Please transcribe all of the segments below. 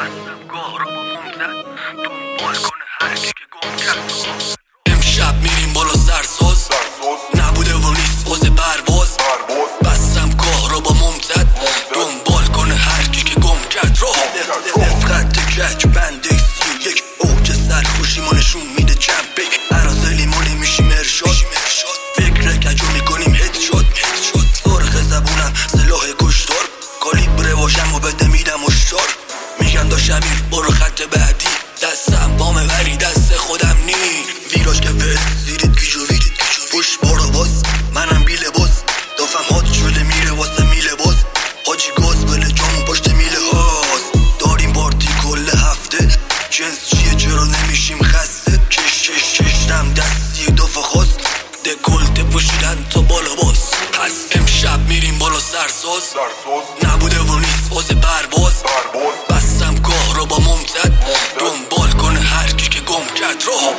امشب میریم بالا سرساز نبوده و نیست واسه پرواز بستم گاه رو با ممتد دنبال کنه هرکی که گم کرد راه خط کج بنده 31 اوج سرخوشی ما نشون میده جنبک عرازلی ما نمیشیم ارشاد فکر کجو میکنیم هد شد سرخ زبونم سلاح کشتار کالیبر باشم و بده میدم اشتار میگن دا شمیر برو خط بعدی دستم بامه ولی دست خودم نی ویراج که به زیرید گیجو پشت بارا باز منم بی لباس دافم هات شده میره واسه میله باز حاجی گاز بله جامون پشت میله هاست داریم پارتی کل هفته جنس چیه چرا نمیشیم خسته کشتم دستی دافه خواست دکلته پوشیدن تا بالا باز پس امشب میریم بالا سرساز نبوده و نیست واسه پرواز بستم گاه رو با ممتد دنبال کنه هرکی که گم کرد راه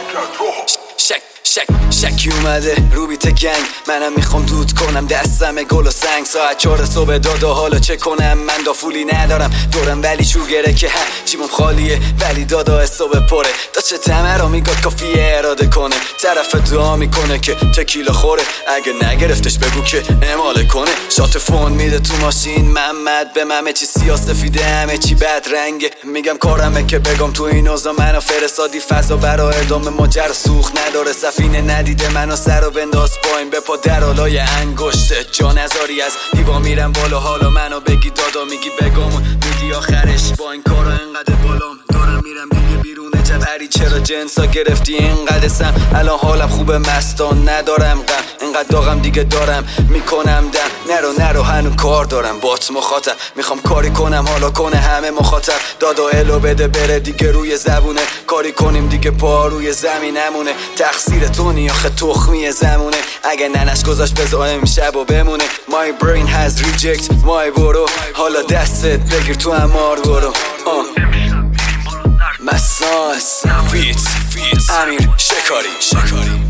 شکی اومده رو بیت گنگ منم میخوام دود کنم دستم گل و سنگ ساعت 4 صبح دادا حالا چه کنم من دافولی ندارم دورم ولی چو گره که هم چیمم خالیه ولی دادا صبح پره دا چه تمه را میگاد کافیه اراده کنه طرف دعا میکنه که تکیلا خوره اگه نگرفتش بگو که اماله کنه شات فون میده تو ماشین محمد به همه چی سیاسفیده همه چی بد رنگه میگم کارمه که بگم تو این اوضاع منو فرستادی فضا برا ادامه ماجر سوخ نداره سفینه ندیده منو سر و بنداز پایین به پا در آلای انگشت جا نزاری از دیوا میرم بالا حالا منو بگی دادا میگی بگم میدی آخرش با این کارا انقدر بالام دارم میرم دیگه بیرون جبری چرا جنسا گرفتی اینقدر سم الان حالم خوبه مستان ندارم غم اینقدر داغم دیگه دارم میکنم دم نرو هنو کار دارم بات مخاطب میخوام کاری کنم حالا کنه همه مخاطب دادا الو بده بره دیگه روی زبونه کاری کنیم دیگه پا روی زمینمونه تقصیر تو نی آخه تخمی زمونه اگه ننش گذاشت بذار امشب و بمونه my brain has reject my برو حالا دستت بگیر تو امار برو مساس فیت امیر شکاری